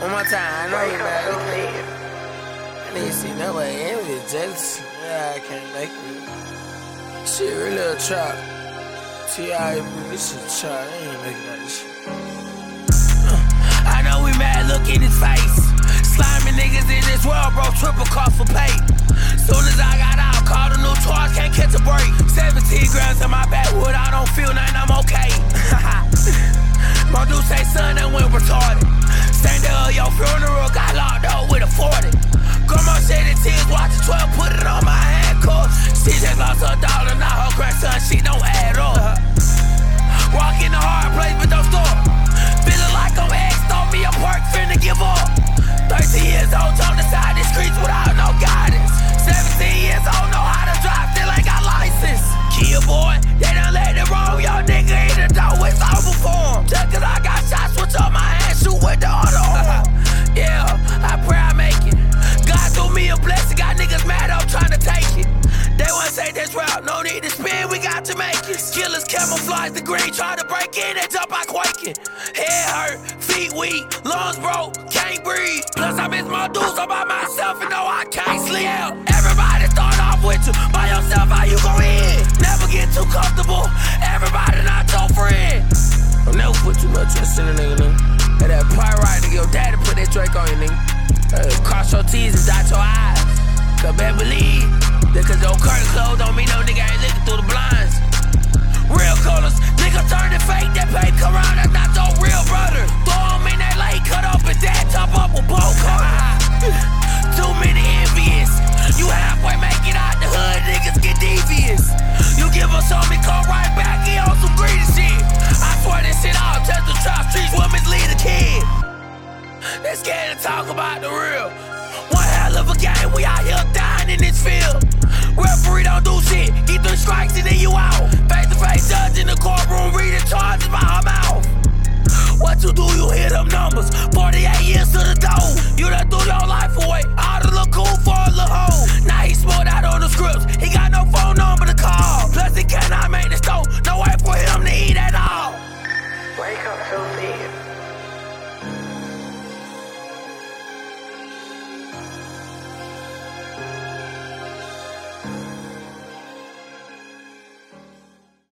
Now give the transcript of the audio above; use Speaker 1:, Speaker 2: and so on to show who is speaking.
Speaker 1: One more time, I know you mad. I need to see nobody envy, jealous. Yeah, I can't make it. Shit really a trap. T.I. this shit trap. I ain't making that shit. I know we mad, look in his face. Slimy niggas in this world, bro, triple cost for pay. Soon as I got out, called a new charge, can't catch a break. 17 grams in my backwood, I don't feel nothing, I'm okay. My dude say son that went retarded. Stand there at your funeral, got locked up with a 40. Grandma shed the tears, watch the 12, put it on my handcuff. She just lost her daughter, now her grandson, she don't add up. Walk in the hard place, but don't stop. Feeling like I'm ex, throw me a perk, finna give up. 13 years old, on the side of the streets without no guidance. 17 years old, know how to drive, still ain't got license. Kill boy, they done let it roll, your nigga in the door, it's over for him. Just cause I got shots, switch up my hand, shoot with the other arm. Yeah, I pray I make it. God threw me a blessing, got niggas mad, I'm trying to take it. They wanna say this route, no need to spin, we got to make it. Killers camouflage the green, try to break in, they jump out quaking. Head hurt, feet weak, lungs broke, can't breathe. Plus I miss my dudes, I'm by myself and no I can't sleep. Everybody start off with you, by yourself, how you gon' end? Never get too comfortable, everybody not your friend. Don't never put too much trust in a nigga, nigga. Hey, that pyrite nigga, your daddy put that Drake on you, nigga. Cross your T's and dot your I's. Cause better believe, that cause your curtain closed don't mean no nigga ain't looking through the blinds. Real colors, nigga turning fake, that paper come around, that's not your real brother. Throw him in that lake, cut up his dad, top up with both cars. Too many envious, you halfway make it out the hood, niggas get devious. You give us something, come right back, he on some greedy shit. I swear this shit all touch the trap streets, will mislead a kid. They scared to talk about the real. One hell of a game, we out here dying in this field. Referee don't do shit, get 3 strikes and then you out. Face to